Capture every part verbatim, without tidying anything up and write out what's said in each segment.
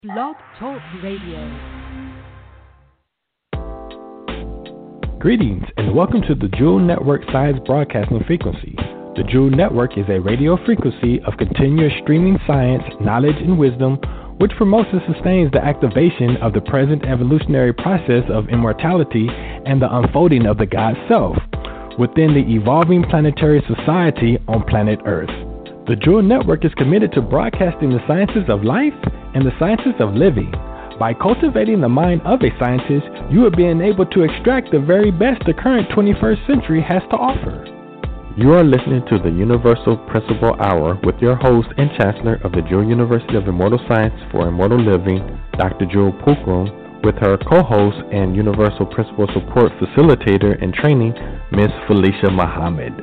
Blog Talk Radio. Greetings and welcome to the Jewel Network Science Broadcasting Frequency. The Jewel Network is a radio frequency of continuous streaming science, knowledge, and wisdom, which promotes and sustains the activation of the present evolutionary process of immortality and the unfolding of the God Self within the evolving planetary society on planet Earth. The Jewel Network is committed to broadcasting the sciences of life and the sciences of living. By cultivating the mind of a scientist, you are being able to extract the very best the current twenty-first century has to offer. You are listening to the Universal Principle Hour with your host and Chancellor of the Jewel University of Immortal Science for Immortal Living, Doctor Jewel Pookrum, with her co-host and Universal Principle Support Facilitator and Training, Miss Felicia Muhammad.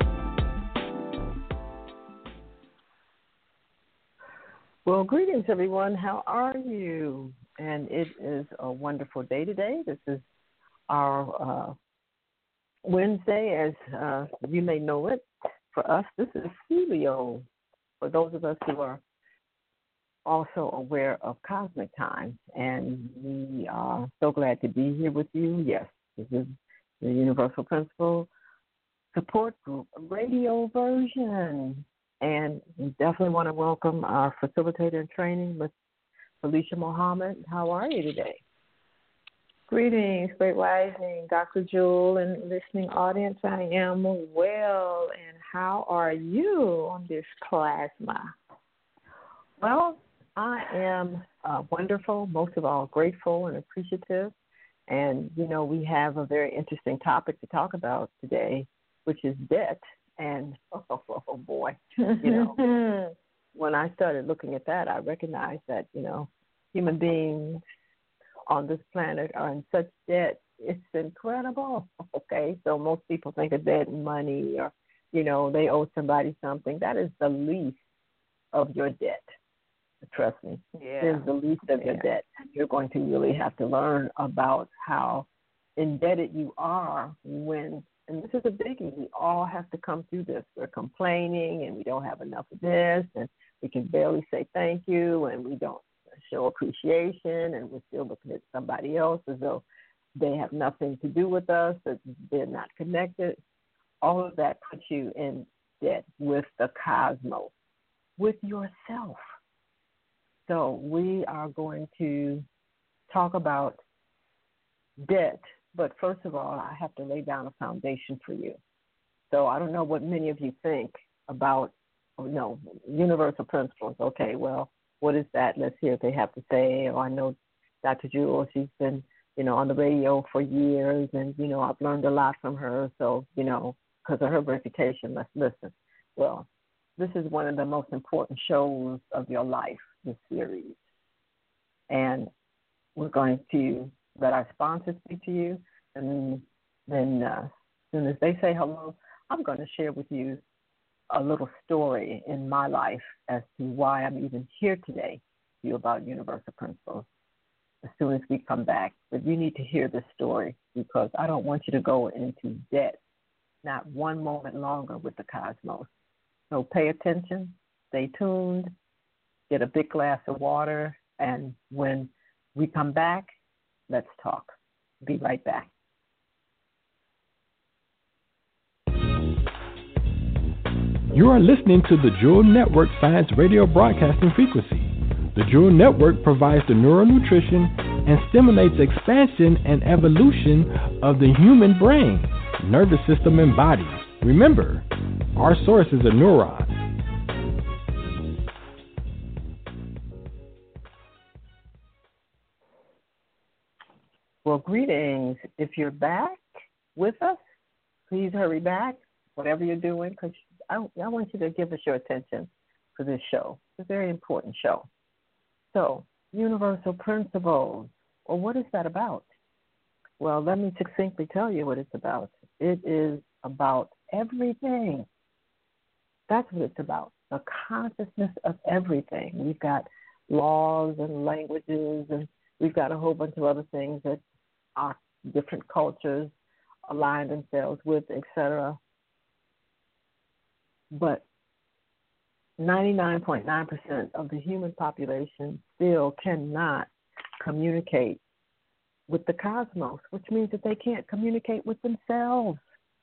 Well, greetings, everyone. How are you? And it is a wonderful day today. This is our uh, Wednesday, as uh, you may know it. For us, this is Helio. For those of us who are also aware of cosmic time, and we are so glad to be here with you. Yes, this is the Universal Principle Support Group radio version. And we definitely want to welcome our facilitator in training, Miz Felicia Muhammad. How are you today? Greetings, Great Rising, Doctor Jewel and listening audience. I am well, and how are you on this plasma? Well, I am uh, wonderful, most of all grateful and appreciative. And, you know, we have a very interesting topic to talk about today, which is debt. And, oh, oh, oh boy, you know, when I started looking at that, I recognized that, you know, human beings on this planet are in such debt. It's incredible. Okay, so most people think of debt and money, or, you know, they owe somebody something. That is the least of your debt. Trust me. Yeah. It is the least of yeah. your debt. You're going to really have to learn about how indebted you are when, and this is a biggie, we all have to come through this. We're complaining and we don't have enough of this, and we can barely say thank you, and we don't show appreciation, and we're still looking at somebody else as though they have nothing to do with us, that they're not connected. All of that puts you in debt with the cosmos, with yourself. So we are going to talk about debt. But first of all, I have to lay down a foundation for you. So I don't know what many of you think about, oh, no, universal principles. Okay, well, what is that? Let's hear what they have to say. Or I know Doctor Jewel, she's been, you know, on the radio for years, and, you know, I've learned a lot from her. So, you know, because of her reputation, let's listen. Well, this is one of the most important shows of your life, this series. And we're going to let our sponsors speak to you, and then uh, as soon as they say hello, I'm going to share with you a little story in my life as to why I'm even here today to you about universal principles as soon as we come back. But you need to hear this story, because I don't want you to go into debt, not one moment longer with the cosmos. So pay attention, stay tuned, get a big glass of water, and when we come back, let's talk. Be right back. You are listening to the Jewel Network Science Radio Broadcasting Frequency. The Jewel Network provides the neural nutrition and stimulates expansion and evolution of the human brain, nervous system, and body. Remember, our source is a neuron. Well, greetings. If you're back with us, please hurry back, whatever you're doing, because I, I want you to give us your attention for this show. It's a very important show. So, universal principles. Well, what is that about? Well, let me succinctly tell you what it's about. It is about everything. That's what it's about, the consciousness of everything. We've got laws and languages, and we've got a whole bunch of other things that our different cultures align themselves with, et cetera. But ninety-nine point nine percent of the human population still cannot communicate with the cosmos, which means that they can't communicate with themselves.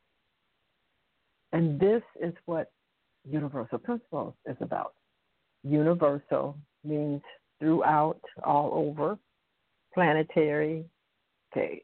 And this is what universal principles is about. Universal means throughout, all over, planetary, okay,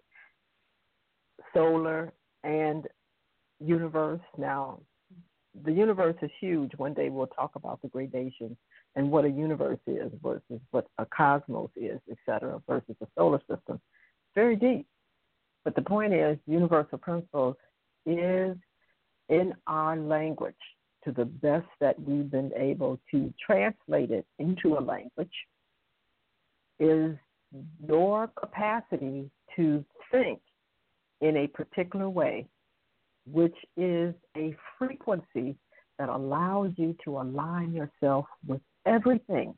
solar, and universe. Now, the universe is huge. One day we'll talk about the gradations and what a universe is versus what a cosmos is, et cetera, versus a solar system. Very deep. But the point is, universal principles is in our language to the best that we've been able to translate it into a language, is your capacity to think in a particular way, which is a frequency that allows you to align yourself with everything,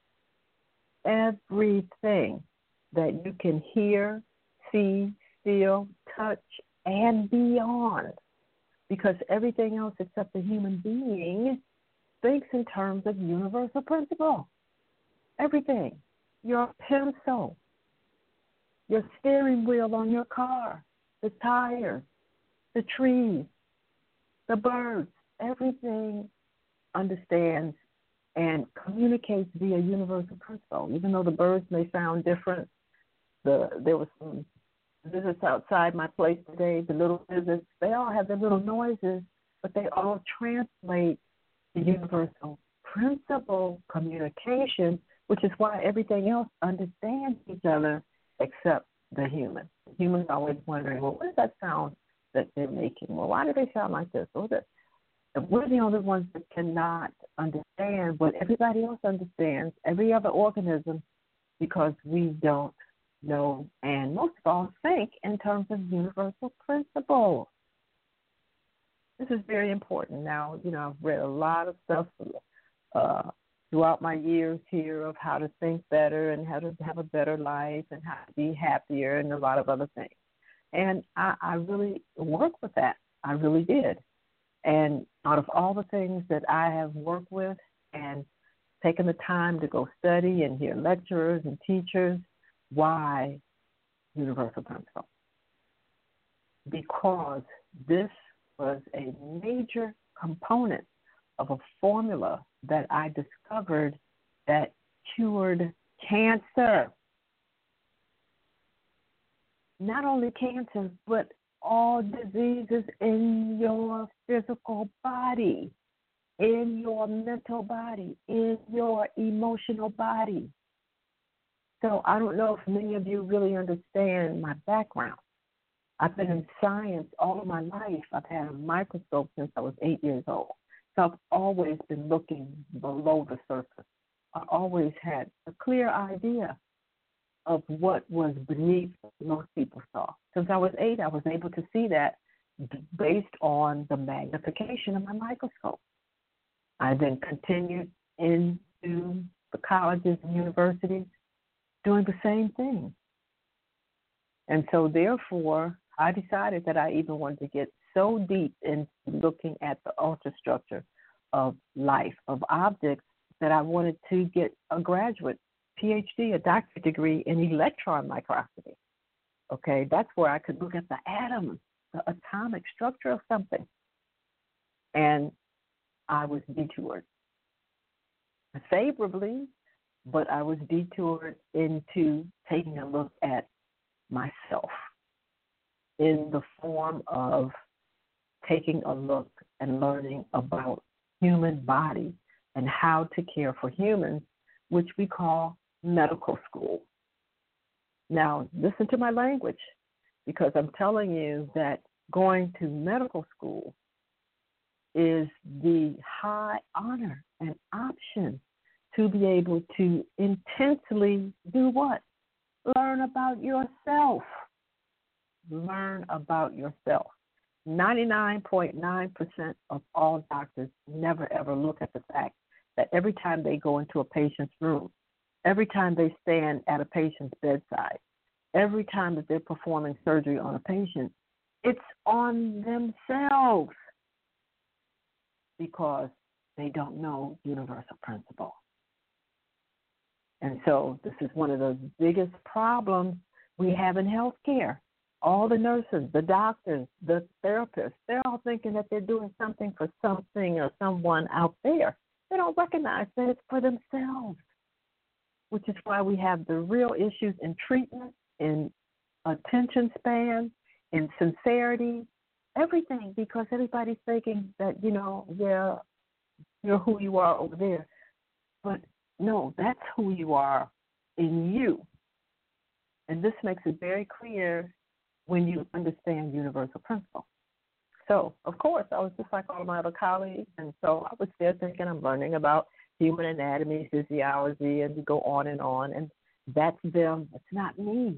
everything that you can hear, see, feel, touch, and beyond. Because everything else except the human being thinks in terms of universal principle. Everything. Your pencil, your steering wheel on your car, the tires, the trees, the birds, everything understands and communicates via universal principle. Even though the birds may sound different, the there was some visits outside my place today, the little visits, they all have their little noises, but they all translate the universal principle communication, which is why everything else understands each other except the human. Humans are always wondering, well, what is that sound that they're making? Well, why do they sound like this or this? And we're the only ones that cannot understand what everybody else understands, every other organism, because we don't know, and most of all, think in terms of universal principles. This is very important. Now, you know, I've read a lot of stuff uh, throughout my years here of how to think better and how to have a better life and how to be happier and a lot of other things. And I, I really worked with that. I really did. And out of all the things that I have worked with and taken the time to go study and hear lecturers and teachers, why universal principle? Because this was a major component of a formula that I discovered that cured cancer. Not only cancer, but all diseases in your physical body, in your mental body, in your emotional body. So I don't know if many of you really understand my background. I've been in science all of my life. I've had a microscope since I was eight years old. So I've always been looking below the surface. I always had a clear idea of what was beneath what most people saw. Since I was eight, I was able to see that based on the magnification of my microscope. I then continued into the colleges and universities doing the same thing. And so therefore, I decided that I even wanted to get so deep into looking at the ultrastructure of life, of objects, that I wanted to get a graduate P H D, a doctorate degree in electron microscopy. Okay, that's where I could look at the atoms, the atomic structure of something. And I was detoured favorably, but I was detoured into taking a look at myself in the form of taking a look and learning about human body and how to care for humans, which we call medical school. Now, listen to my language, because I'm telling you that going to medical school is the high honor and option to be able to intensely do what? Learn about yourself. Learn about yourself. ninety-nine point nine percent of all doctors never ever look at the fact that every time they go into a patient's room, every time they stand at a patient's bedside, every time that they're performing surgery on a patient, it's on themselves. Because they don't know universal principle. And so this is one of the biggest problems we have in healthcare. All the nurses, the doctors, the therapists, they're all thinking that they're doing something for something or someone out there. They don't recognize that it's for themselves, which is why we have the real issues in treatment, in attention span, in sincerity, everything, because everybody's thinking that, you know, yeah, you're who you are over there. But no, that's who you are in you. And this makes it very clear when you understand universal principle. So, of course, I was just like all my other colleagues, and so I was there thinking I'm learning about human anatomy, physiology, and we go on and on, and that's them. It's not me.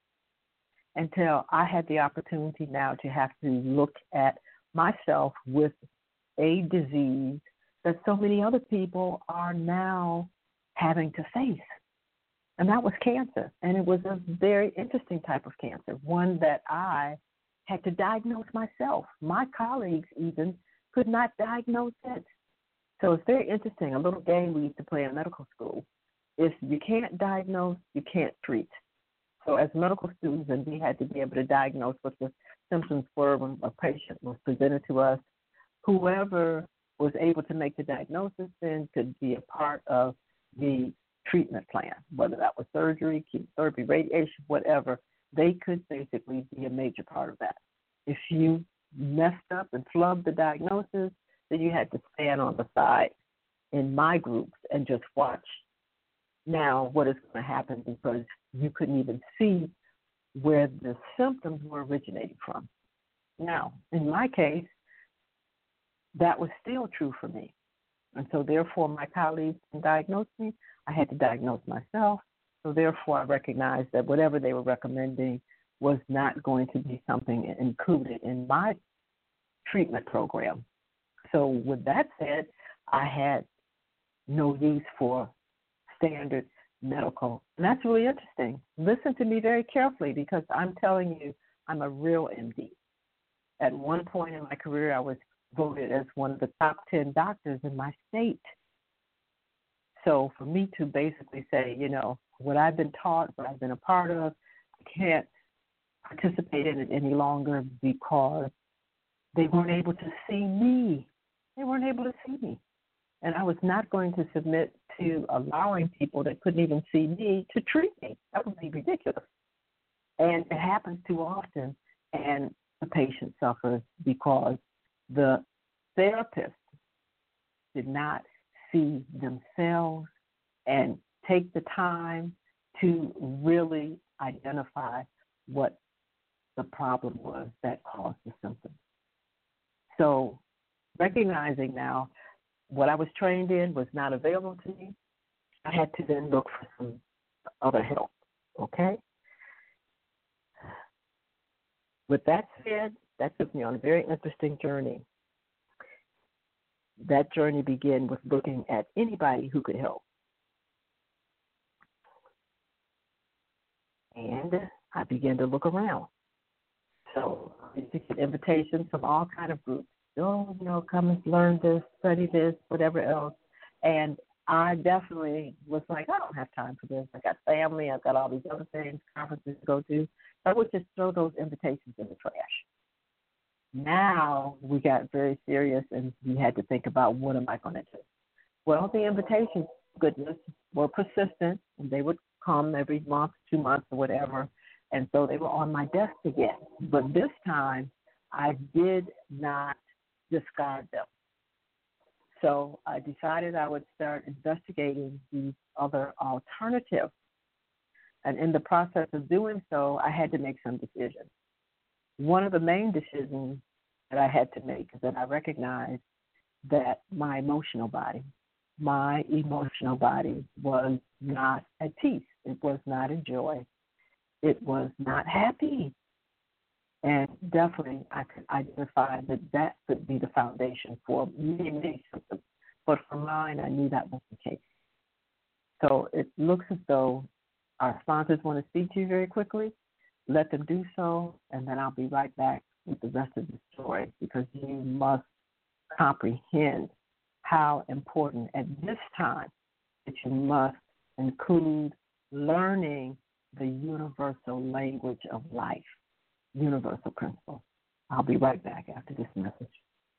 Until I had the opportunity now to have to look at myself with a disease that so many other people are now having to face. And that was cancer. And it was a very interesting type of cancer, one that I had to diagnose myself. My colleagues even could not diagnose it. So it's very interesting, a little game we used to play in medical school. If you can't diagnose, you can't treat. So as medical students, and we had to be able to diagnose what the symptoms were when a patient was presented to us. Whoever was able to make the diagnosis then could be a part of the treatment plan, whether that was surgery, chemotherapy, radiation, whatever. They could basically be a major part of that. If you messed up and flubbed the diagnosis, then you had to stand on the side in my groups and just watch now what is going to happen, because you couldn't even see where the symptoms were originating from. Now, in my case, that was still true for me. And so therefore my colleagues diagnosed me. I had to diagnose myself. So therefore I recognized that whatever they were recommending was not going to be something included in my treatment program. So with that said, I had no use for standard medical. And that's really interesting. Listen to me very carefully, because I'm telling you, I'm a real M D. At one point in my career, I was voted as one of the top ten doctors in my state. So for me to basically say, you know, what I've been taught, what I've been a part of, I can't participate in it any longer because they weren't able to see me. They weren't able to see me. And I was not going to submit to allowing people that couldn't even see me to treat me. That would be ridiculous. And it happens too often, and the patient suffers because the therapist did not see themselves and take the time to really identify what the problem was that caused the symptoms. So recognizing now what I was trained in was not available to me, I had to then look for some other help, okay? With that said, that took me on a very interesting journey. That journey began with looking at anybody who could help. And I began to look around. So I received invitations from all kinds of groups. Oh, you know, come and learn this, study this, whatever else. And I definitely was like, I don't have time for this. I got family. I've got all these other things, conferences to go to. I would just throw those invitations in the trash. Now we got very serious, and we had to think about, what am I going to do? Well, the invitations, goodness, were persistent, and they would come every month, two months, or whatever. And so they were on my desk again. But this time, I did not discard them. So I decided I would start investigating these other alternatives. And in the process of doing so, I had to make some decisions. One of the main decisions that I had to make is that I recognized that my emotional body, my emotional body was not at peace. It was not in joy. It was not happy. And definitely I could identify that that could be the foundation for many, many symptoms. But for mine, I knew that was the case. So it looks as though our sponsors want to speak to you very quickly. Let them do so, and then I'll be right back with the rest of the story, because you must comprehend how important at this time that you must include learning the universal language of life, universal principles. I'll be right back after this message.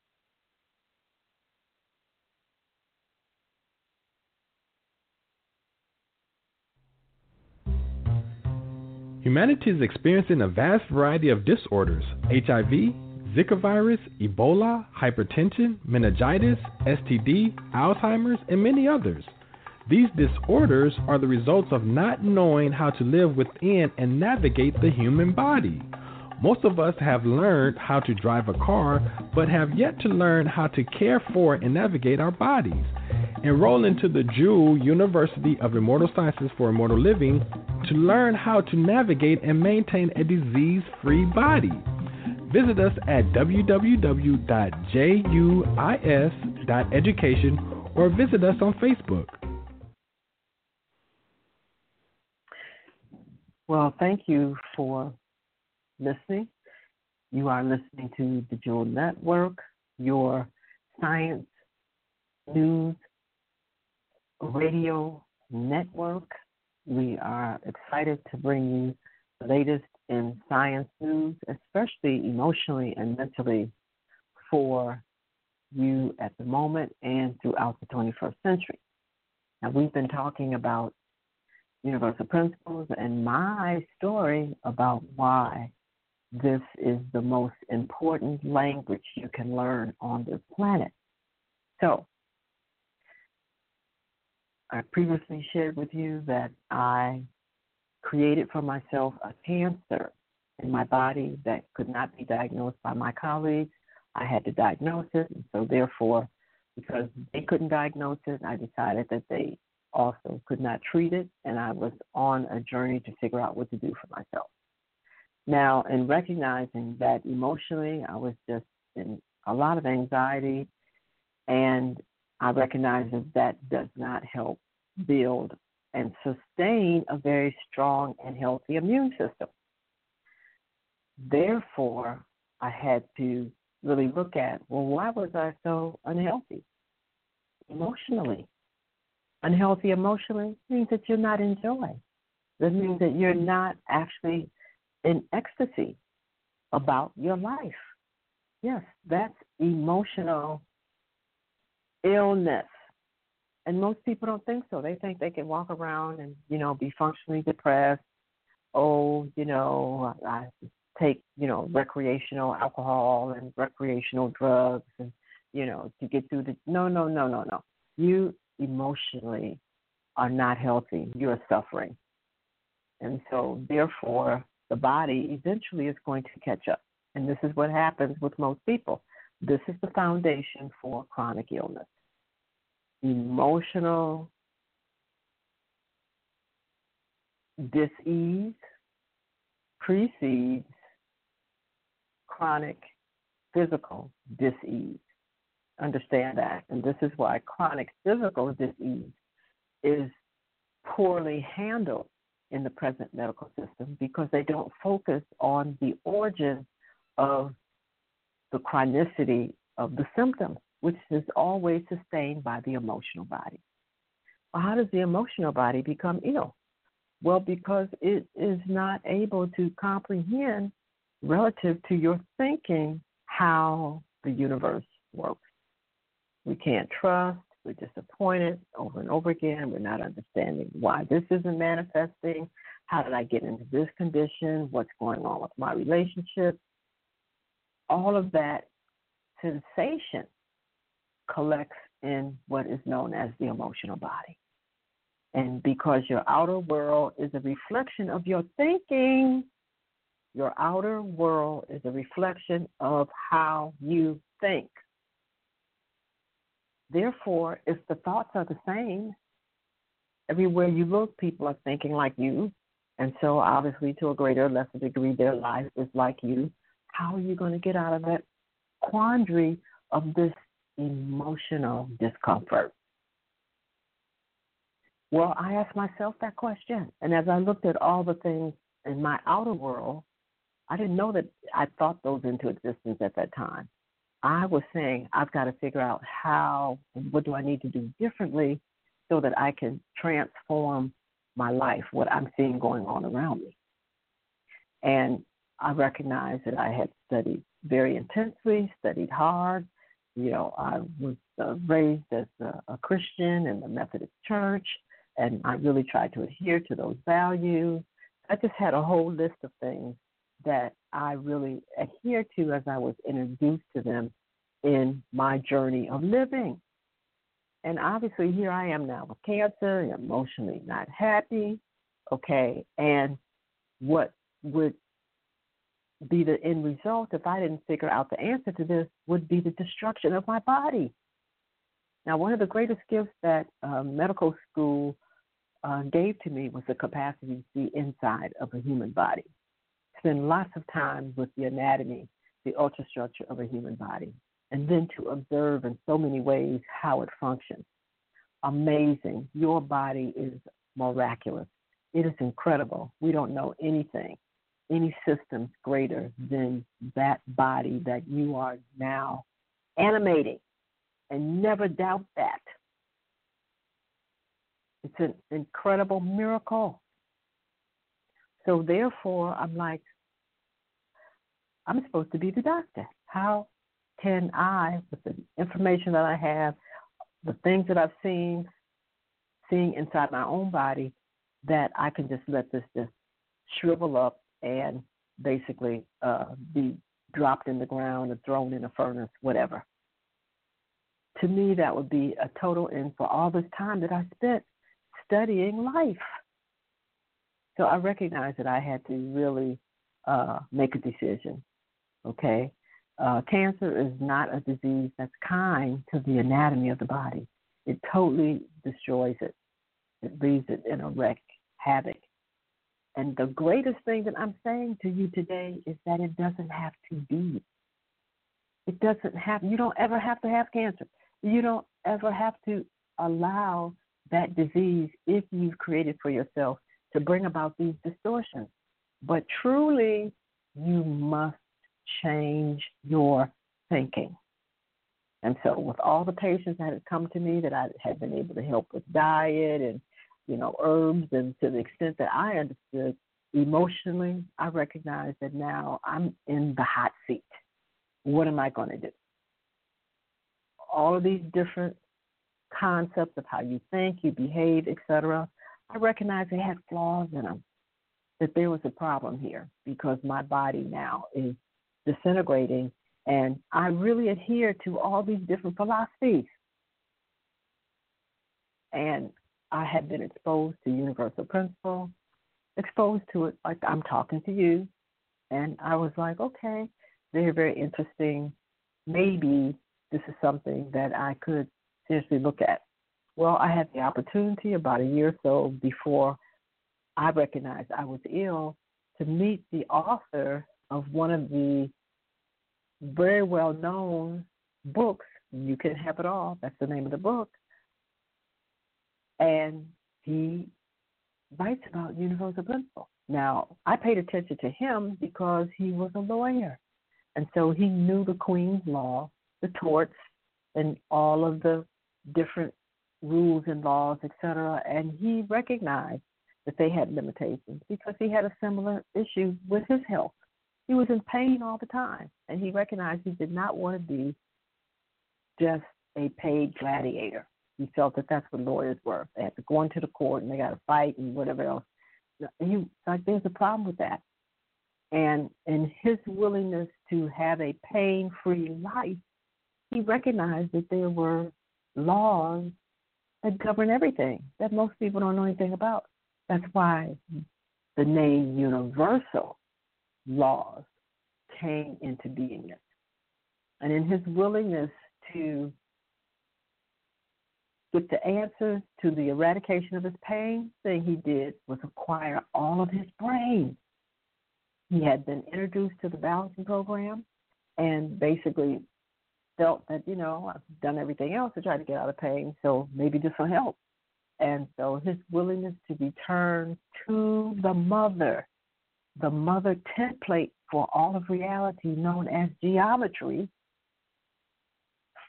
Humanity is experiencing a vast variety of disorders: H I V, Zika virus, Ebola, hypertension, meningitis, S T D, Alzheimer's, and many others. These disorders are the results of not knowing how to live within and navigate the human body. Most of us have learned how to drive a car, but have yet to learn how to care for and navigate our bodies. Enroll into the Jewel University of Immortal Sciences for Immortal Living to learn how to navigate and maintain a disease-free body. Visit us at w w w dot juis dot education or visit us on Facebook. Well, thank you for listening. You are listening to the Jewel Network, your science news radio network. We are excited to bring you the latest in science news, especially emotionally and mentally for you at the moment and throughout the twenty-first century. Now, we've been talking about universal principles and my story about why this is the most important language you can learn on this planet. So, I previously shared with you that I created for myself a cancer in my body that could not be diagnosed by my colleagues. I had to diagnose it, and so therefore, because they couldn't diagnose it, I decided that they also could not treat it, and I was on a journey to figure out what to do for myself. Now, in recognizing that emotionally, I was just in a lot of anxiety, and I recognize that that does not help build and sustain a very strong and healthy immune system. Therefore, I had to really look at, well, why was I so unhealthy emotionally? Unhealthy emotionally means that you're not in joy. That means that you're not actually in ecstasy about your life. Yes, that's emotional illness. And most people don't think so. They think they can walk around and, you know, be functionally depressed. Oh, you know, I take, you know, recreational alcohol and recreational drugs and, you know, to get through the, no, no, no, no, no. You emotionally are not healthy. You are suffering. And so, therefore, the body eventually is going to catch up. And this is what happens with most people. This is the foundation for chronic illness. Emotional dis-ease precedes chronic physical dis-ease. Understand that. And this is why chronic physical dis-ease is poorly handled in the present medical system, because they don't focus on the origin of the chronicity of the symptoms, which is always sustained by the emotional body. Well, how does the emotional body become ill? Well, because it is not able to comprehend relative to your thinking how the universe works. We can't trust. We're disappointed over and over again. We're not understanding why this isn't manifesting. How did I get into this condition? What's going on with my relationship? All of that sensation collects in what is known as the emotional body. And because your outer world is a reflection of your thinking, your outer world is a reflection of how you think. Therefore, if the thoughts are the same, everywhere you look, people are thinking like you. And so obviously, to a greater or lesser degree, their life is like you. How are you going to get out of that quandary of this emotional discomfort? Well, I asked myself that question. And as I looked at all the things in my outer world, I didn't know that I thought those into existence at that time. I was saying I've got to figure out how, what do I need to do differently so that I can transform my life, what I'm seeing going on around me. And I recognized that I had studied very intensely, studied hard. You know, I was uh, raised as a, a Christian in the Methodist Church, and I really tried to adhere to those values. I just had a whole list of things that I really adhered to as I was introduced to them in my journey of living. And obviously here I am now with cancer, emotionally not happy, okay, and what would be the end result if I didn't figure out the answer to this would be the destruction of my body. Now, one of the greatest gifts that uh, medical school uh, gave to me was the capacity to see inside of a human body. Spend lots of time with the anatomy, the ultrastructure of a human body, and then to observe in so many ways how it functions. Amazing. Your body is miraculous. It is incredible. We don't know anything, any systems greater than that body that you are now animating, and never doubt that. It's an incredible miracle. So therefore, I'm like, I'm supposed to be the doctor. How can I, with the information that I have, the things that I've seen, seeing inside my own body, that I can just let this just shrivel up and basically uh, be dropped in the ground or thrown in a furnace, whatever. To me, that would be a total end for all this time that I spent studying life. So I recognized that I had to really uh, make a decision, okay? Uh, cancer is not a disease that's kind to the anatomy of the body. It totally destroys it. It leaves it in a wreck, havoc. And the greatest thing that I'm saying to you today is that it doesn't have to be. It doesn't have, you don't ever have to have cancer. You don't ever have to allow that disease, if you've created for yourself, to bring about these distortions. But truly, you must change your thinking. And so with all the patients that had come to me that I had been able to help with diet and, you know, herbs, and to the extent that I understood emotionally, I recognized that now I'm in the hot seat. What am I going to do? All of these different concepts of how you think, you behave, et cetera, I recognized they had flaws in them, that there was a problem here because my body now is disintegrating, and I really adhere to all these different philosophies. And I had been exposed to universal principle, exposed to it like I'm talking to you, and I was like, okay, very, very interesting. Maybe this is something that I could seriously look at. Well, I had the opportunity about a year or so before I recognized I was ill to meet the author of one of the very well-known books, You Can Have It All. That's the name of the book. And he writes about universal principle. Now, I paid attention to him because he was a lawyer. And so he knew the Queen's Law, the torts, and all of the different rules and laws, et cetera. And he recognized that they had limitations because he had a similar issue with his health. He was in pain all the time, and he recognized he did not want to be just a paid gladiator. He felt that that's what lawyers were. They had to go into the court, and they got to fight and whatever else. And he like, there's a problem with that. And in his willingness to have a pain-free life, he recognized that there were laws that govern everything that most people don't know anything about. That's why the name universal laws came into being. And in his willingness to get the answers to the eradication of his pain, the thing he did was acquire all of his brain. He had been introduced to the balancing program and basically felt that, you know, I've done everything else to try to get out of pain, so maybe this will help. And so his willingness to return to the mother, the mother template for all of reality known as geometry,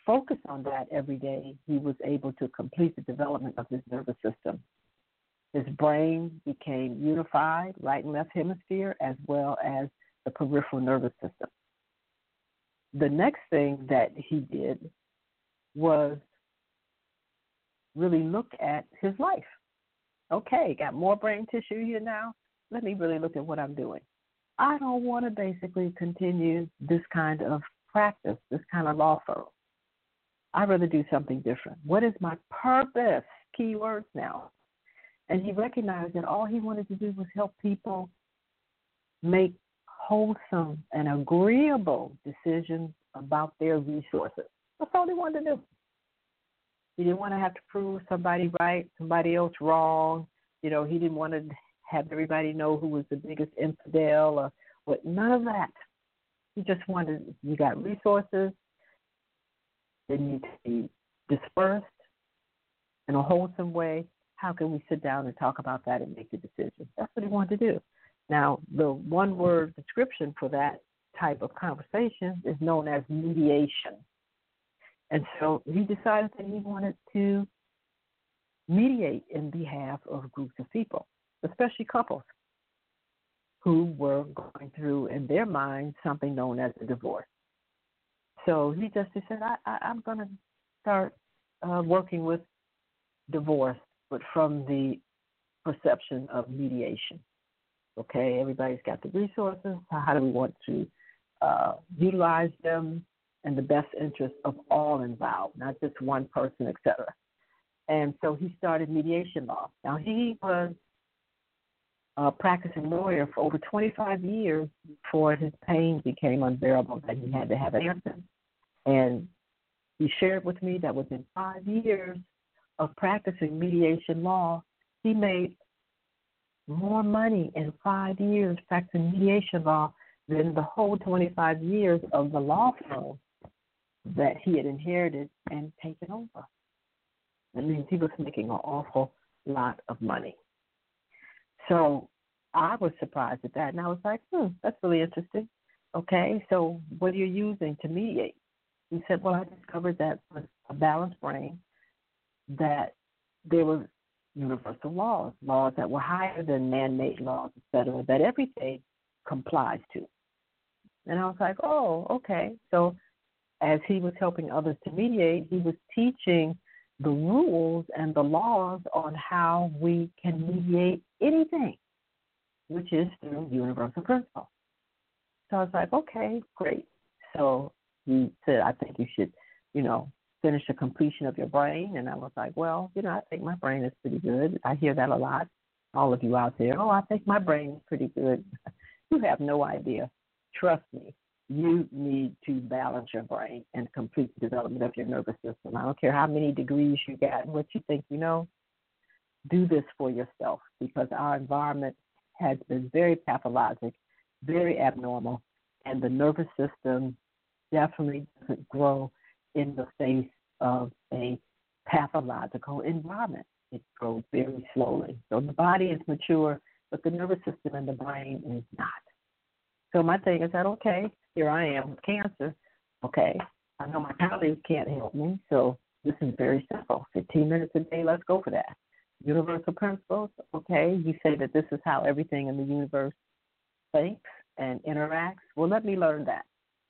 focus on that every day, he was able to complete the development of his nervous system. His brain became unified, right and left hemisphere, as well as the peripheral nervous system. The next thing that he did was really look at his life. Okay, got more brain tissue here now. Let me really look at what I'm doing. I don't want to basically continue this kind of practice, this kind of law firm. I'd rather do something different. What is my purpose? Key words now. And he recognized that all he wanted to do was help people make wholesome and agreeable decisions about their resources. That's all he wanted to do. He didn't want to have to prove somebody right, somebody else wrong. You know, he didn't want to have everybody know who was the biggest infidel or what. None of that. He just wanted, you got resources, they need to be dispersed in a wholesome way. How can we sit down and talk about that and make the decision? That's what he wanted to do. Now, the one-word description for that type of conversation is known as mediation. And so he decided that he wanted to mediate in behalf of groups of people, especially couples who were going through, in their mind, something known as a divorce. So he just he said, I, I, I'm going to start uh, working with divorce, but from the perception of mediation. Okay, everybody's got the resources. How do we want to uh, utilize them in the best interest of all involved, not just one person, et cetera. And so he started mediation law. Now, he was a practicing lawyer for over twenty-five years before his pain became unbearable, that he had to have an answer. And he shared with me that within five years of practicing mediation law, he made more money in five years practicing mediation law than the whole twenty-five years of the law firm that he had inherited and taken over. That means he was making an awful lot of money. So I was surprised at that, and I was like, hmm, that's really interesting. Okay, so what are you using to mediate? He said, well, I discovered that with a balanced brain, that there were universal laws, laws that were higher than man-made laws, et cetera, that everything complies to. And I was like, oh, okay. So as he was helping others to mediate, he was teaching the rules and the laws on how we can mediate anything, which is through universal principle. So I was like, okay, great. So he said, I think you should, you know, finish the completion of your brain. And I was like, well, you know, I think my brain is pretty good. I hear that a lot, all of you out there. Oh, I think my brain is pretty good. You have no idea. Trust me, you need to balance your brain and complete the development of your nervous system. I don't care how many degrees you got and what you think you know. Do this for yourself, because our environment has been very pathologic, very abnormal, and the nervous system definitely doesn't grow in the face of a pathological environment. It grows very slowly. So the body is mature, but the nervous system and the brain is not. So my thing is that, okay, here I am with cancer. Okay, I know my colleagues can't help me, so this is very simple. fifteen minutes a day, let's go for that. Universal principles, okay, you say that this is how everything in the universe thinks and interacts. Well, let me learn that.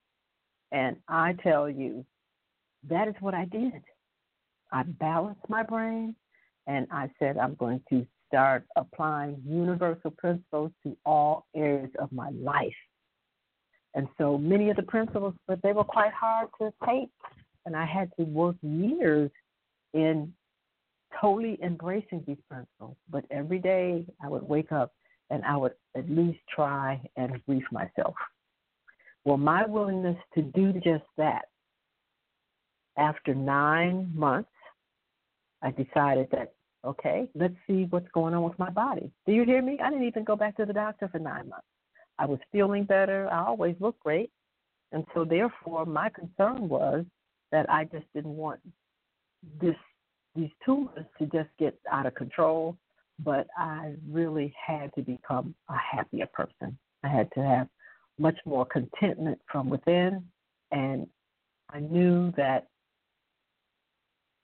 And I tell you, that is what I did. I balanced my brain, and I said I'm going to start applying universal principles to all areas of my life. And so many of the principles, but they were quite hard to take, and I had to work years in totally embracing these principles. But every day I would wake up and I would at least try and brief myself. Well, my willingness to do just that, after nine months, I decided that, okay, let's see what's going on with my body. Do you hear me? I didn't even go back to the doctor for nine months. I was feeling better. I always looked great. And so therefore, my concern was that I just didn't want this these tumors to just get out of control, but I really had to become a happier person. I had to have much more contentment from within, and I knew that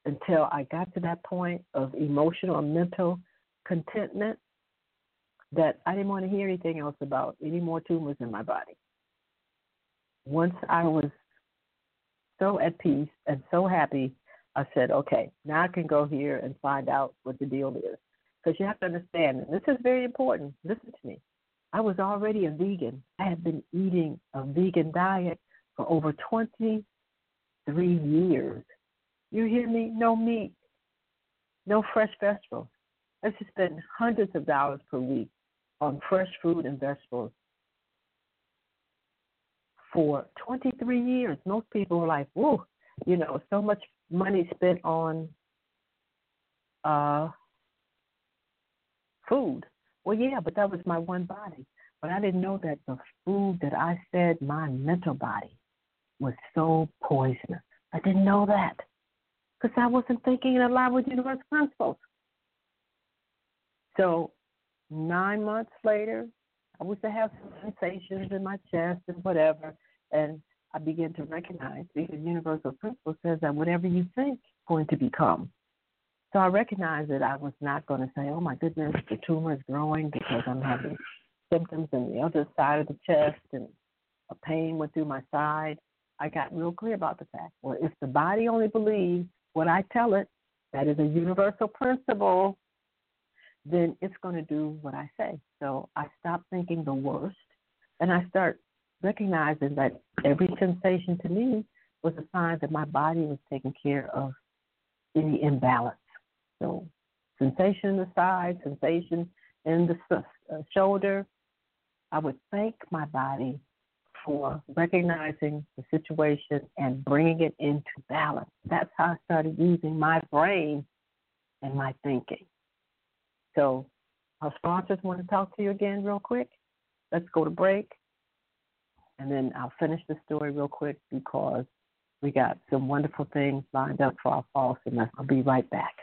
until I got to that point of emotional and mental contentment that I didn't want to hear anything else about any more tumors in my body. Once I was so at peace and so happy, I said, okay, now I can go here and find out what the deal is. Because you have to understand, and this is very important, listen to me. I was already a vegan. I had been eating a vegan diet for over twenty-three years. You hear me? No meat, no fresh vegetables. I used to spend hundreds of dollars per week on fresh fruit and vegetables for twenty-three years. Most people were like, whoa, you know, so much money spent on uh, food. Well, yeah, but that was my one body. But I didn't know that the food that I fed my mental body was so poisonous. I didn't know that because I wasn't thinking in line with universal principles. So nine months later, I used to have some sensations in my chest and whatever, and I began to recognize because universal principle says that whatever you think is going to become. So I recognized that I was not going to say, oh, my goodness, the tumor is growing because I'm having symptoms in the other side of the chest and a pain went through my side. I got real clear about the fact, well, if the body only believes what I tell it, that is a universal principle, then it's going to do what I say. So I stopped thinking the worst, and I start recognizing that every sensation to me was a sign that my body was taking care of any imbalance. So sensation in the side, sensation in the uh, shoulder, I would thank my body for recognizing the situation and bringing it into balance. That's how I started using my brain and my thinking. So our sponsors want to talk to you again real quick. Let's go to break, and then I'll finish the story real quick because we got some wonderful things lined up for our fall semester. I'll be right back.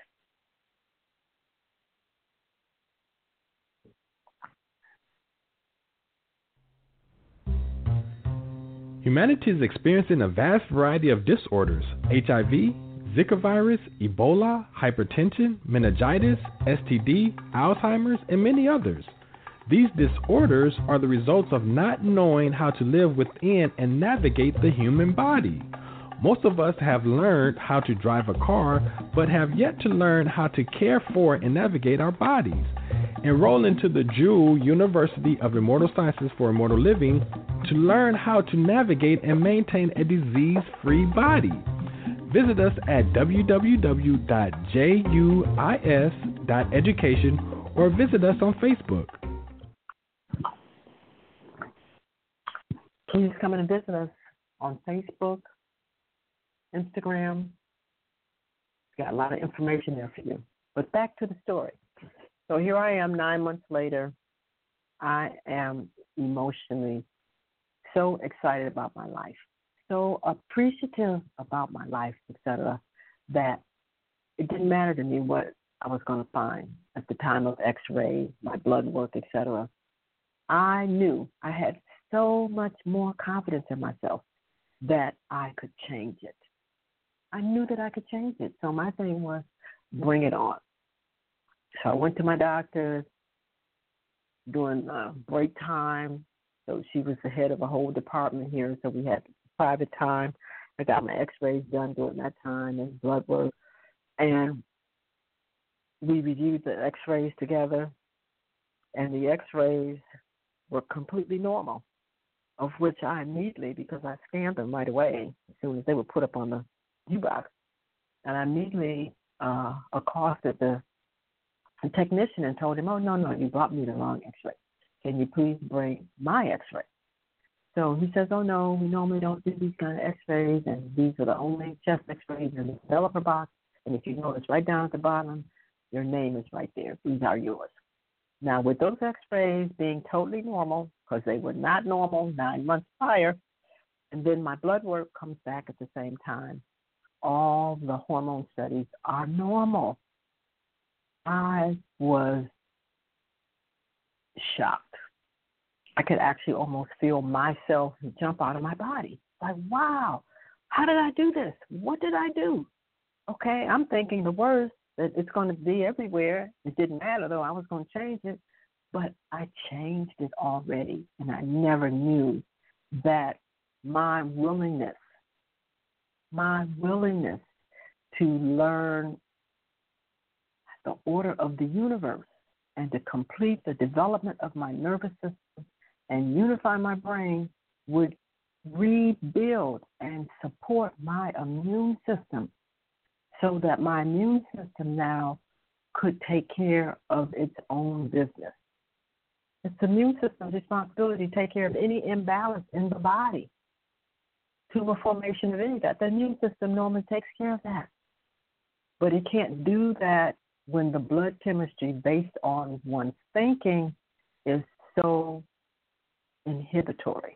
Humanity is experiencing a vast variety of disorders: H I V, Zika virus, Ebola, hypertension, meningitis, S T D, Alzheimer's, and many others. These disorders are the results of not knowing how to live within and navigate the human body. Most of us have learned how to drive a car, but have yet to learn how to care for and navigate our bodies. Enroll into the Jewel University of Immortal Sciences for Immortal Living to learn how to navigate and maintain a disease-free body. Visit us at w w w dot juis dot education or visit us on Facebook. Please come in and visit us on Facebook, Instagram. We've got a lot of information there for you. But back to the story. So here I am nine months later. I am emotionally so excited about my life, so appreciative about my life, et cetera, that it didn't matter to me what I was going to find at the time of x-ray, my blood work, et cetera. I knew I had so much more confidence in myself that I could change it. I knew that I could change it. So my thing was, bring it on. So I went to my doctor during uh, break time. So she was the head of a whole department here, so we had private time. I got my x-rays done during that time and blood work. And we reviewed the x-rays together, and the x-rays were completely normal, of which I immediately, because I scanned them right away as soon as they were put up on the U-box, and I immediately uh, accosted the, the technician and told him, oh, no, no, you brought me the wrong x-ray. Can you please bring my x-ray? So he says, oh, no, we normally don't do these kind of x-rays, and these are the only chest x-rays in the developer box. And if you notice right down at the bottom, your name is right there. These are yours. Now, with those x-rays being totally normal, because they were not normal nine months prior, and then my blood work comes back at the same time, all the hormone studies are normal. I was shocked. I could actually almost feel myself jump out of my body. Like, wow, how did I do this? What did I do? Okay, I'm thinking the worst, that it's going to be everywhere. It didn't matter, though. I was going to change it. But I changed it already, and I never knew that my willingness, my willingness to learn the order of the universe and to complete the development of my nervous system and unify my brain would rebuild and support my immune system so that my immune system now could take care of its own business. It's the immune system's responsibility to take care of any imbalance in the body, tumor formation of any of that. The immune system normally takes care of that. But it can't do that when the blood chemistry based on one's thinking is so inhibitory.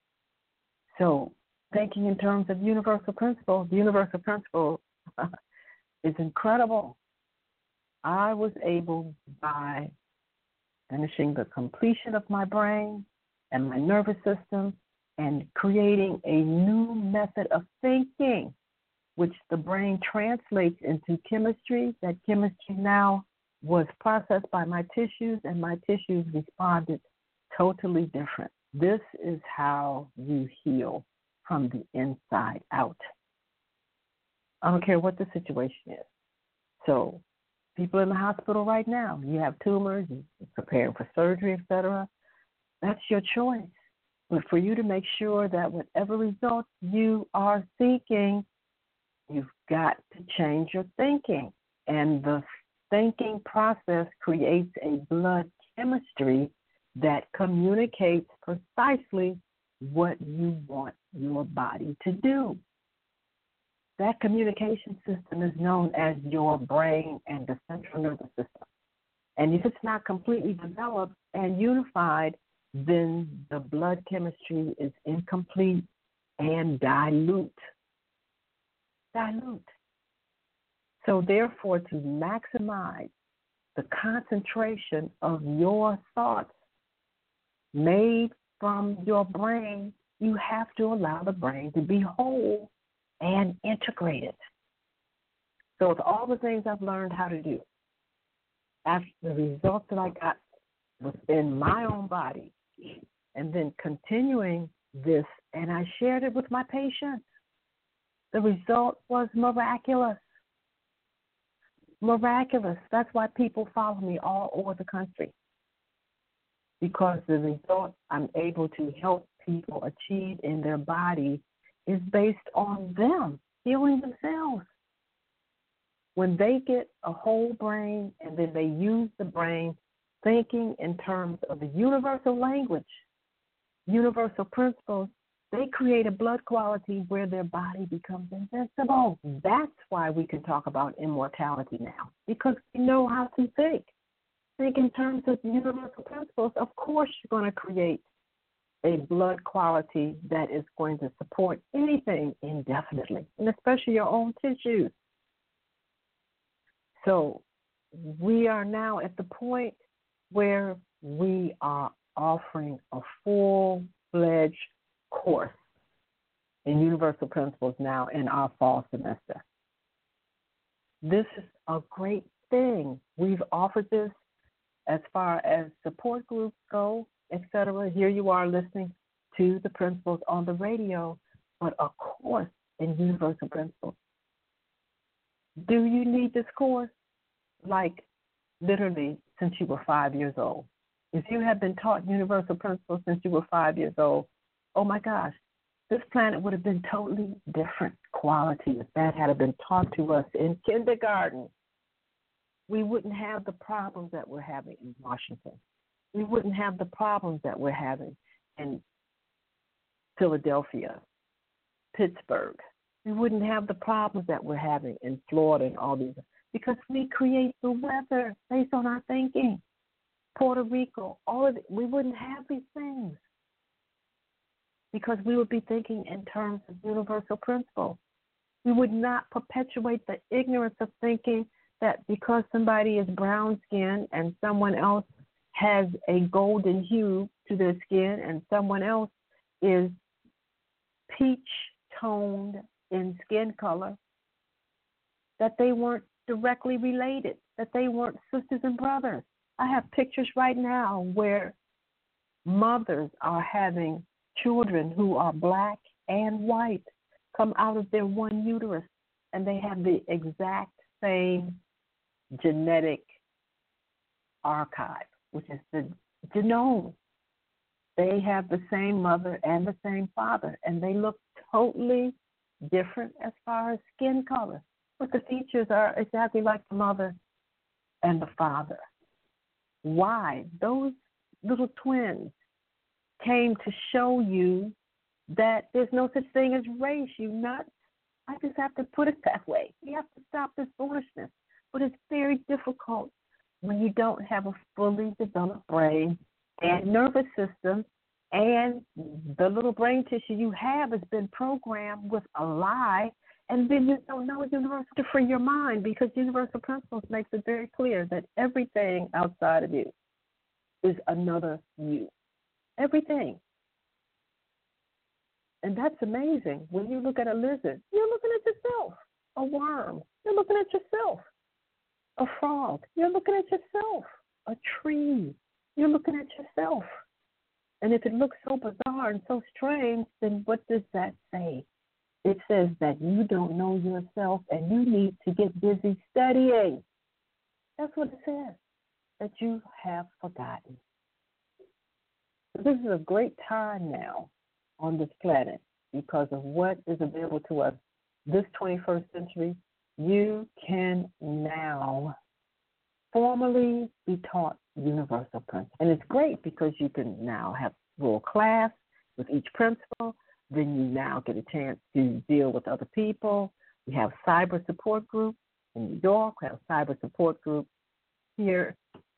So thinking in terms of universal principle, the universal principle is incredible. I was able, by finishing the completion of my brain and my nervous system and creating a new method of thinking, which the brain translates into chemistry. That chemistry now was processed by my tissues, and my tissues responded totally different. This is how you heal from the inside out. I don't care what the situation is. So people in the hospital right now, you have tumors, you're preparing for surgery, et cetera. That's your choice. But for you to make sure that whatever results you are seeking, you've got to change your thinking. And the thinking process creates a blood chemistry that communicates precisely what you want your body to do. That communication system is known as your brain and the central nervous system. And if it's not completely developed and unified, then the blood chemistry is incomplete and dilute. Dilute. So therefore, to maximize the concentration of your thoughts made from your brain, you have to allow the brain to be whole and integrated. So with all the things I've learned how to do, after the results that I got within my own body, and then continuing this, and I shared it with my patients, the result was miraculous. Miraculous. That's why people follow me all over the country, because the result I'm able to help people achieve in their body is based on them healing themselves. When they get a whole brain and then they use the brain thinking in terms of the universal language, universal principles, they create a blood quality where their body becomes invincible. That's why we can talk about immortality now, because we know how to think. Think in terms of universal principles. Of course you're going to create a blood quality that is going to support anything indefinitely, and especially your own tissues. So we are now at the point where we are offering a full-fledged course in universal principles now in our fall semester. This is a great thing. We've offered this as far as support groups go, et cetera. Here you are listening to the principles on the radio, but a course in universal principles. Do you need this course? Like literally since you were five years old. If you have been taught universal principles since you were five years old, oh my gosh, this planet would have been totally different quality if that had been taught to us in kindergarten. We wouldn't have the problems that we're having in Washington. We wouldn't have the problems that we're having in Philadelphia, Pittsburgh. We wouldn't have the problems that we're having in Florida and all these, because we create the weather based on our thinking. Puerto Rico, all of it, we wouldn't have these things because we would be thinking in terms of universal principles. We would not perpetuate the ignorance of thinking that because somebody is brown skinned and someone else has a golden hue to their skin and someone else is peach toned in skin color, that they weren't directly related, that they weren't sisters and brothers. I have pictures right now where mothers are having children who are black and white come out of their one uterus, and they have the exact same genetic archive, which is the genome. They have the same mother and the same father, and they look totally different as far as skin color, but the features are exactly like the mother and the father. Why? Those little twins came to show you that there's no such thing as race, you nuts. I just have to put it that way. You have to stop this foolishness. But it's very difficult when you don't have a fully developed brain and nervous system, and the little brain tissue you have has been programmed with a lie, and then you don't know universal to free your mind, because universal principles makes it very clear that everything outside of you is another you. Everything. And that's amazing. When you look at a lizard, you're looking at yourself. A worm, you're looking at yourself. A frog, you're looking at yourself. A tree, you're looking at yourself. And if it looks so bizarre and so strange, then what does that say? It says that you don't know yourself and you need to get busy studying. That's what it says, that you have forgotten. This is a great time now on this planet because of what is available to us this twenty-first century. You can now formally be taught universal principles. And it's great because you can now have a little class with each principle. Then you now get a chance to deal with other people. We have cyber support group in New York. We have a cyber support group here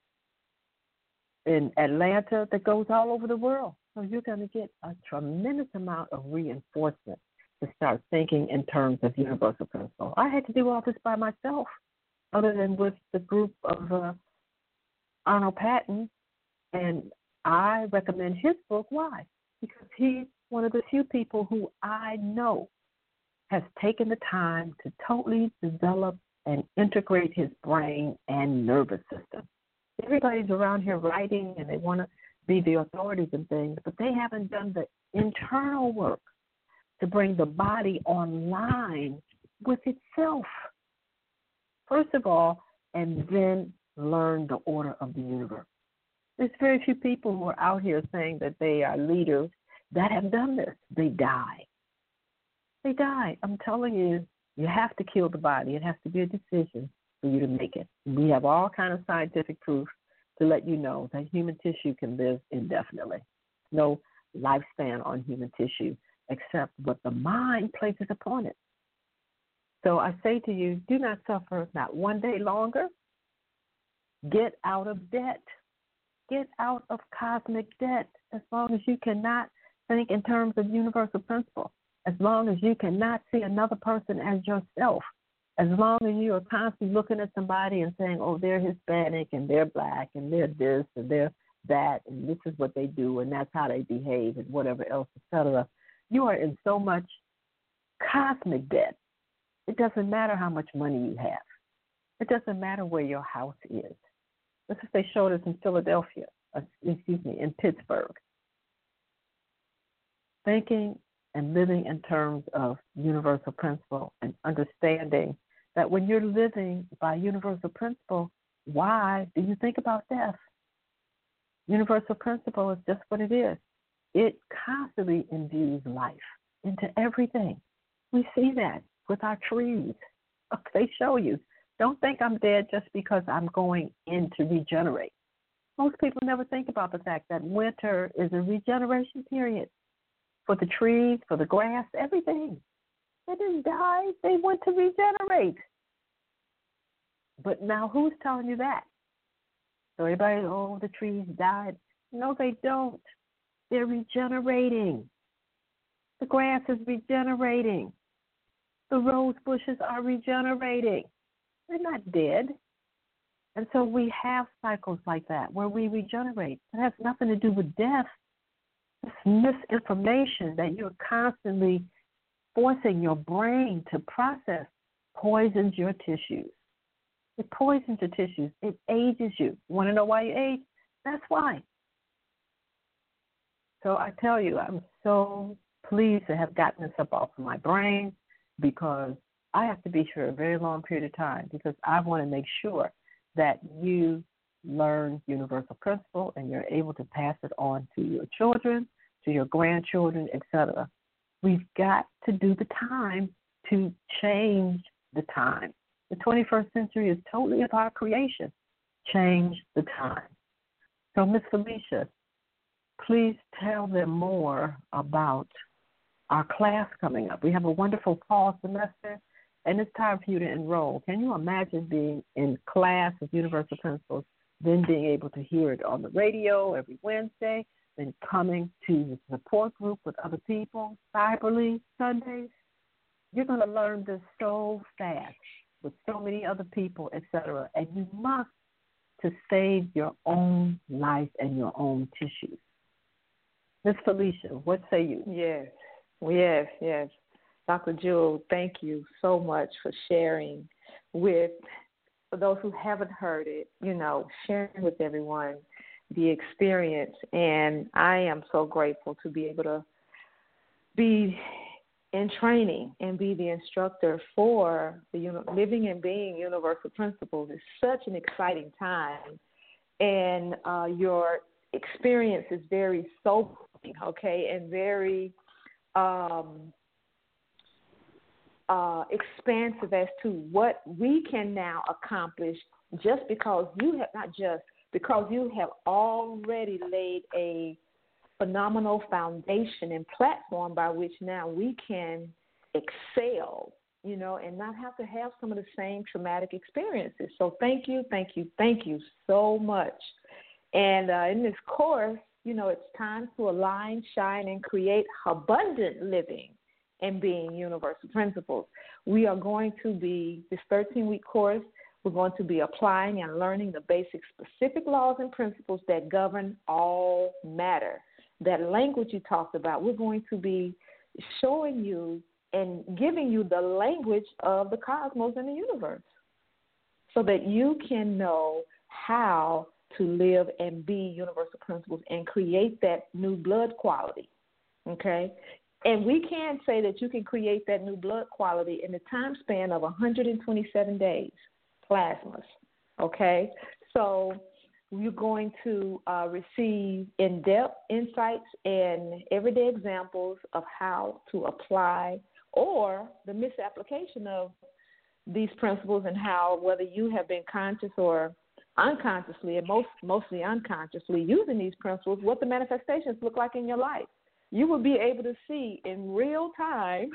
in Atlanta that goes all over the world. So you're going to get a tremendous amount of reinforcement to start thinking in terms of universal principle. I had to do all this by myself, other than with the group of uh, Arnold Patton, and I recommend his book. Why? Because he's one of the few people who I know has taken the time to totally develop and integrate his brain and nervous system. Everybody's around here writing and they want to be the authorities and things, but they haven't done the internal work to bring the body online with itself, first of all, and then learn the order of the universe. There's very few people who are out here saying that they are leaders that have done this. They die. They die. I'm telling you, you have to kill the body. It has to be a decision for you to make it. We have all kind of scientific proof to let you know that human tissue can live indefinitely. No lifespan on human tissue except what the mind places upon it. So I say to you, do not suffer not one day longer. Get out of debt. Get out of cosmic debt as long as you cannot think in terms of universal principle, as long as you cannot see another person as yourself, as long as you are constantly looking at somebody and saying, oh, they're Hispanic and they're black and they're this and they're that and this is what they do and that's how they behave and whatever else, et cetera. You are in so much cosmic debt. It doesn't matter how much money you have. It doesn't matter where your house is. This is they showed us in Philadelphia, uh, excuse me, in Pittsburgh. Thinking and living in terms of universal principle and understanding that when you're living by universal principle, why do you think about death? Universal principle is just what it is. It constantly imbues life into everything. We see that with our trees. They show you. Don't think I'm dead just because I'm going in to regenerate. Most people never think about the fact that winter is a regeneration period for the trees, for the grass, everything. They didn't die. They went to regenerate. But now who's telling you that? So everybody, oh, the trees died. No, they don't. They're regenerating. The grass is regenerating. The rose bushes are regenerating. They're not dead. And so we have cycles like that where we regenerate. It has nothing to do with death. It's misinformation that you're constantly forcing your brain to process poisons your tissues. It poisons your tissues. It ages you. Want to know why you age? That's why. So I tell you, I'm so pleased to have gotten this up off of my brain, because I have to be for a very long period of time, because I want to make sure that you learn universal principle and you're able to pass it on to your children, to your grandchildren, et cetera. We've got to do the time to change the time. The twenty-first century is totally of our creation. Change the time. So, Miz Felicia, please tell them more about our class coming up. We have a wonderful fall semester, and it's time for you to enroll. Can you imagine being in class with Universal Principles, then being able to hear it on the radio every Wednesday, then coming to the support group with other people, cyberly Sundays? You're going to learn this so fast with so many other people, et cetera, and you must to save your own life and your own tissues. Miz Felicia, what say you? Yes, yes, yes. Doctor Jewel, thank you so much for sharing with, for those who haven't heard it, you know, sharing with everyone the experience. And I am so grateful to be able to be in training and be the instructor for the you know, Living and Being Universal Principles. Is such an exciting time. And uh, your experience is very sobering, okay, and very um, uh, expansive as to what we can now accomplish, just because you have, not just, because you have already laid a phenomenal foundation and platform by which now we can excel, you know, and not have to have some of the same traumatic experiences. So thank you, thank you, thank you so much. And uh, in this course, you know, it's time to align, shine, and create abundant living and being universal principles. We are going to be, this thirteen-week course, we're going to be applying and learning the basic specific laws and principles that govern all matter. That language you talked about, we're going to be showing you and giving you the language of the cosmos and the universe, so that you can know how to live and be universal principles and create that new blood quality, okay? And we can say that you can create that new blood quality in the time span of one hundred twenty-seven days, plasmas, okay? So you're going to uh, receive in-depth insights and everyday examples of how to apply or the misapplication of these principles, and how, whether you have been conscious or unconsciously, and most mostly unconsciously using these principles, what the manifestations look like in your life. You will be able to see in real time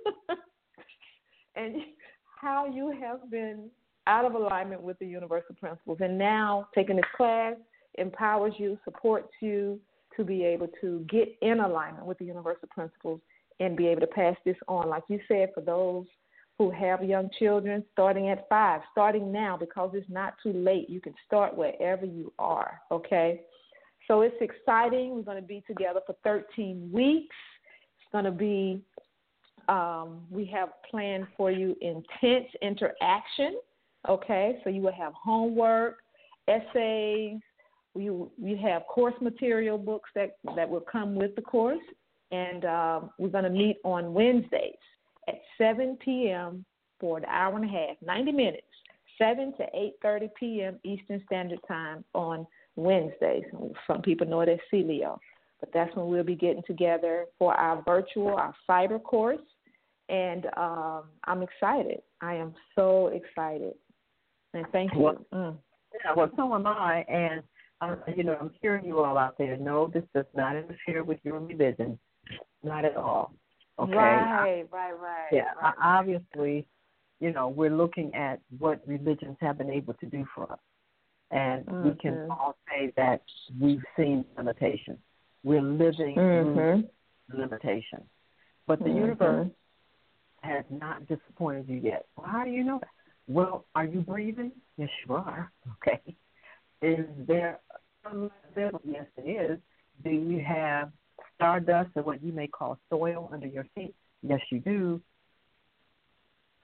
and how you have been out of alignment with the universal principles. And now taking this class empowers you, supports you to be able to get in alignment with the universal principles and be able to pass this on. Like you said, for those who have young children, starting at five, starting now, because it's not too late. You can start wherever you are, okay? So it's exciting. We're going to be together for thirteen weeks. It's going to be, um, we have planned for you intense interaction, okay? So you will have homework, essays. We we have course material books that, that will come with the course. And um, we're going to meet on Wednesdays at seven p.m. for an hour and a half, ninety minutes, seven to eight thirty p.m. Eastern Standard Time on Wednesdays. Some people know it as C L E O, but that's when we'll be getting together for our virtual, our cyber course. And um, I'm excited. I am so excited. And thank you. Well, mm. yeah, well, so am I. And, uh, you know, I'm hearing you all out there. No, this does not interfere with your religion. Not at all. Okay. Right, right, right. Yeah, right. obviously, you know, we're looking at what religions have been able to do for us. And mm-hmm. we can all say that we've seen limitations. We're living mm-hmm. through limitations. But the mm-hmm. universe has not disappointed you yet. Well, how do you know that? Well, are you breathing? Yes, you are. Okay. Is there some level? Yes, it is. Do you have stardust or what you may call soil under your feet? Yes, you do.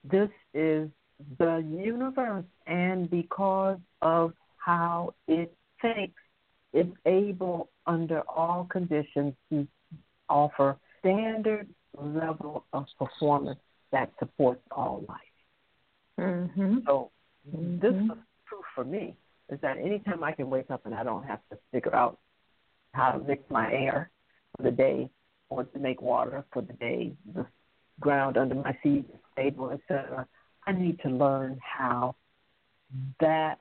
This is the universe, and because of how it thinks, it's able under all conditions to offer standard level of performance that supports all life. Mm-hmm. So mm-hmm. this is proof for me, is that anytime I can wake up and I don't have to figure out how to mix my air for the day or to make water for the day, the ground under my feet is stable, et cetera, I need to learn how that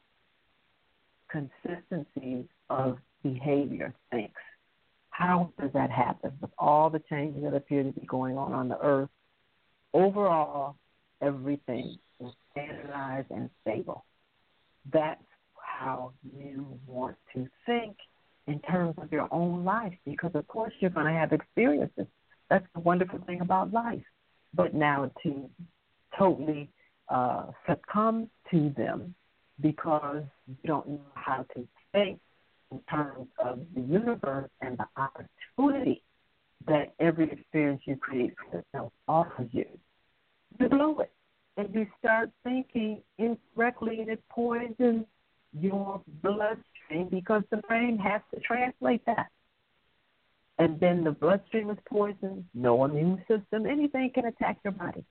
consistency of behavior thinks. How does that happen with all the changes that appear to be going on on the earth? Overall, everything is standardized and stable. That's how you want to think in terms of your own life, because, of course, you're going to have experiences. That's the wonderful thing about life. But now to totally uh, succumb to them because you don't know how to think in terms of the universe and the opportunity that every experience you create for yourself offers you, you blow it. And you start thinking incorrectly, and it poisons your bloodstream because the brain has to translate that. And then the bloodstream is poisoned, no immune system, anything can attack your body.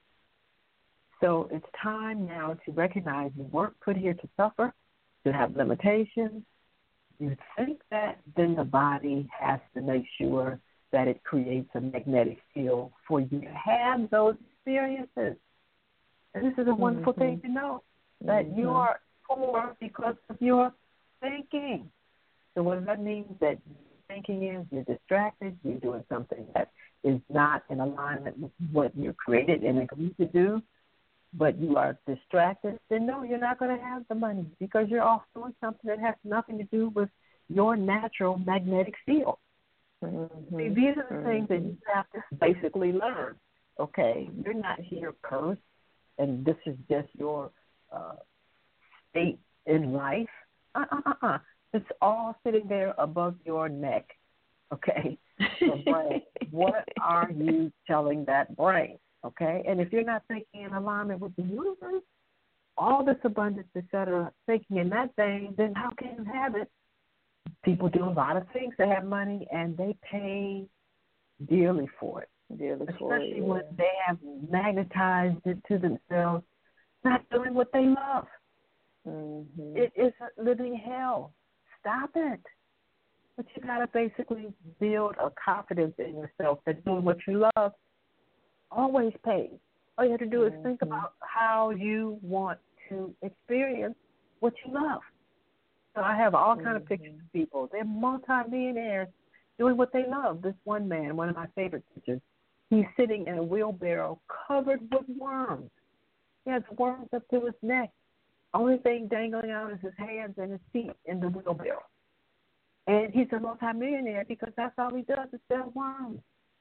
So it's time now to recognize you weren't put here to suffer, to have limitations. You think that, then the body has to make sure that it creates a magnetic field for you to have those experiences. And this is a wonderful mm-hmm. thing to know, that mm-hmm. you are poor because of your thinking. So what does that mean? That thinking is you're distracted, you're doing something that is not in alignment with what you're created and agreed to do, but you are distracted, then no, you're not going to have the money because you're off doing something that has nothing to do with your natural magnetic field. Mm-hmm. See, these are the mm-hmm. things that you have to basically learn. Okay, you're not here cursed, and this is just your uh, state in life. Uh-uh-uh-uh. It's all sitting there above your neck. Okay, so brain, what are you telling that brain? Okay, and if you're not thinking in alignment with the universe, all this abundance, et cetera, thinking in that vein, then how can you have it? People do a lot of things to have money, and they pay dearly for it. Dearly for it, especially when they have magnetized it to themselves, not doing what they love. Mm-hmm. It is a living hell. Stop it. But you got to basically build a confidence in yourself that doing what you love always pays. All you have to do is mm-hmm. think about how you want to experience what you love. So I have all mm-hmm. kind of pictures of people. They're multi-millionaires doing what they love. This one man, one of my favorite pictures, he's sitting in a wheelbarrow covered with worms. He has worms up to his neck. Only thing dangling out is his hands and his feet in the wheelbarrow. And he's a multi-millionaire because that's all he does is sell worms.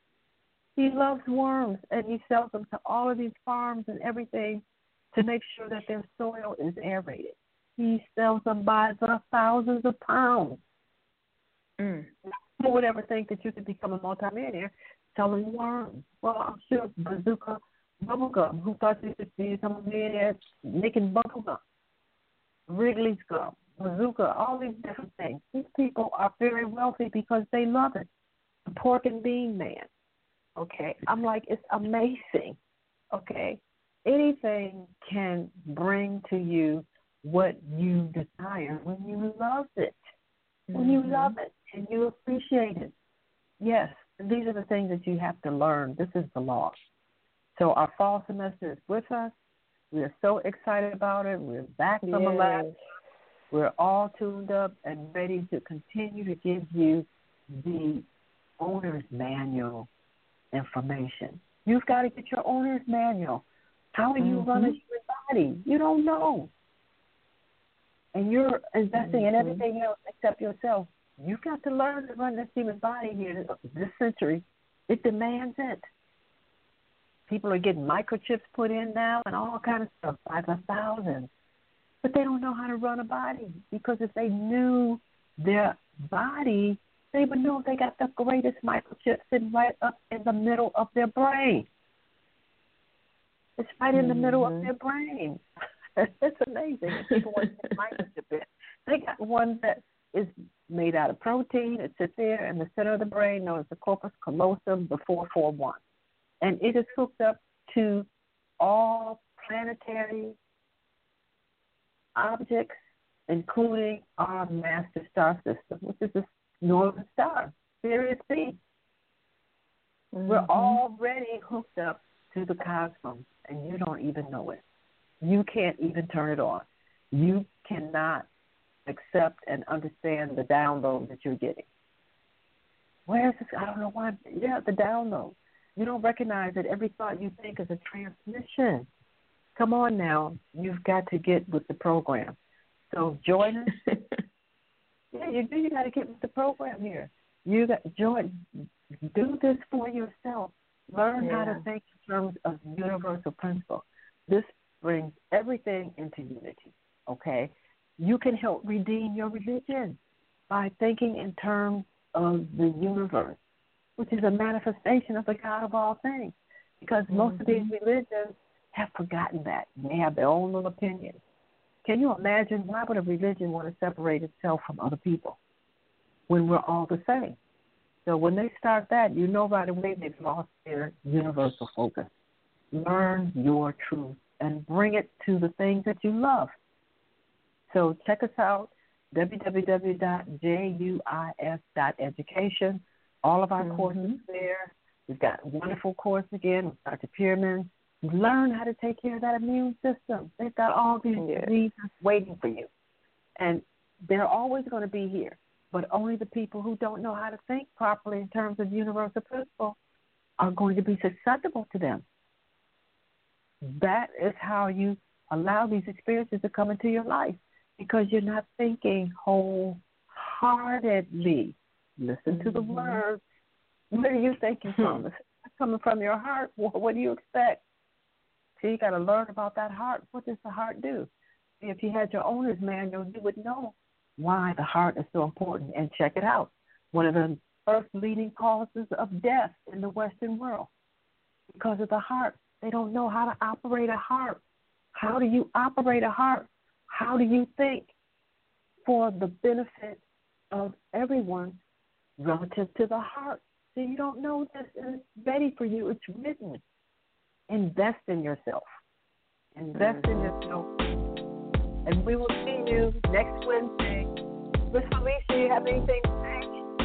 He loves worms, and he sells them to all of these farms and everything to make sure that their soil is aerated. He sells them by the thousands of pounds. Mm. Who would ever think that you could become a multimillionaire selling worms? Well, I'm sure Bazooka Bubblegum, who thought you could become a millionaire making bubblegum? Wrigley's Gum, Bazooka, all these different things. These people are very wealthy because they love it. The Pork and Bean Man. Okay, I'm like, it's amazing. Okay, anything can bring to you what you desire when you love it. Mm-hmm. When you love it and you appreciate it. Yes, these are the things that you have to learn. This is the law. So our fall semester is with us. We are so excited about it. We're back from yes. Alaska. We're all tuned up and ready to continue to give you the owner's manual information. You've got to get your owner's manual. How are you mm-hmm. running your body? You don't know. And you're investing mm-hmm. in everything else except yourself. You've got to learn to run this human body here this century. It demands it. People are getting microchips put in now and all kind of stuff by the thousands. But they don't know how to run a body, because if they knew their body, they would know they got the greatest microchip sitting right up in the middle of their brain. It's right in the mm-hmm. middle of their brain. It's amazing. And people want to microchip it. They got one that is made out of protein. It sits there in the center of the brain, known as the corpus callosum, the four four one. And it is hooked up to all planetary objects, including our master star system, which is the Northern Star, Sirius B. Mm-hmm. We're already hooked up to the cosmos, and you don't even know it. You can't even turn it on. You cannot accept and understand the download that you're getting. Where is this? I don't know why. Yeah, the download. You don't recognize that every thought you think is a transmission. Come on now. You've got to get with the program. So join us. Yeah, you do. You got to get with the program here. You got join. Do this for yourself. Learn yeah. how to think in terms of universal principle. This brings everything into unity. Okay, you can help redeem your religion by thinking in terms of the universe, which is a manifestation of the God of all things. Because mm-hmm. most of these religions have forgotten that. They have their own little opinions. Can you imagine why would a religion want to separate itself from other people when we're all the same? So when they start that, you know right away they've lost their universal focus. Learn your truth and bring it to the things that you love. So check us out, w w w dot juis dot education. All of our mm-hmm. courses there. We've got a wonderful course again with Doctor Pierman. Learn how to take care of that immune system. They've got all these yes. diseases waiting for you. And they're always going to be here. But only the people who don't know how to think properly in terms of universal principle are going to be susceptible to them. That is how you allow these experiences to come into your life, because you're not thinking wholeheartedly. Listen mm-hmm. to the words. Where are you thinking from? It's coming from your heart. What do you expect? So you got to learn about that heart. What does the heart do? If you had your owner's manual, you would know why the heart is so important. And check it out. One of the first leading causes of death in the Western world, because of the heart. They don't know how to operate a heart. How do you operate a heart? How do you think for the benefit of everyone relative to the heart? So you don't know this, and it's ready for you. It's written. Invest in yourself. Invest in yourself. And we will see you next Wednesday. Miss Felicia, you have anything to say?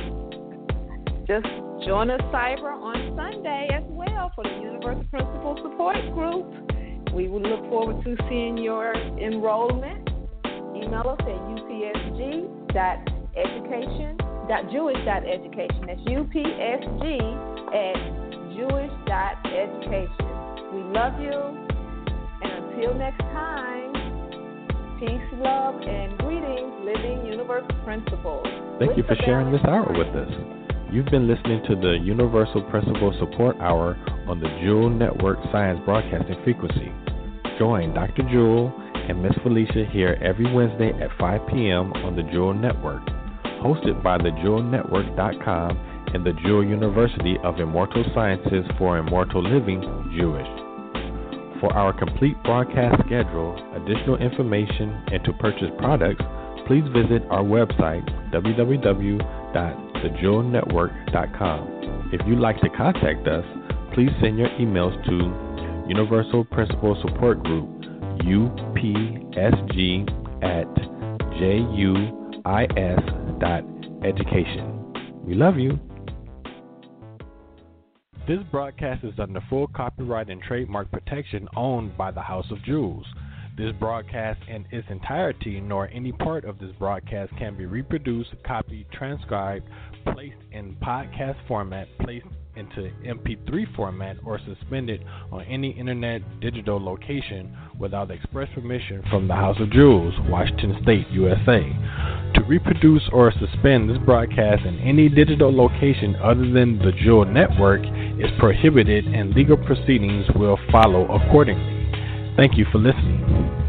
Just join us, Cyber, on Sunday as well for the Universal Principle Support Group. We will look forward to seeing your enrollment. Email us at u p s g dot education dot jewish dot education. That's U P S G at jewish dot education. We love you, and until next time, peace, love, and greetings, living universal principles. Thank you for sharing this hour with us. You've been listening to the Universal Principle Support Hour on the Jewel Network Science Broadcasting Frequency. Join Doctor Jewel and Miss Felicia here every Wednesday at five p.m. on the Jewel Network, hosted by the jewel network dot com and the Jewel University of Immortal Sciences for Immortal Living, Jewish. For our complete broadcast schedule, additional information, and to purchase products, please visit our website, w w w dot the jewel network dot com. If you'd like to contact us, please send your emails to Universal Principle Support Group, U P S G at juis dot education. We love you. This broadcast is under full copyright and trademark protection owned by the House of Jewels. This broadcast in its entirety, nor any part of this broadcast, can be reproduced, copied, transcribed, placed in podcast format, placed into M P three format, or suspended on any internet digital location without the express permission from the House of Jewels, Washington State, U S A. To reproduce or suspend this broadcast in any digital location other than the Jewel Network is prohibited, and legal proceedings will follow accordingly. Thank you for listening.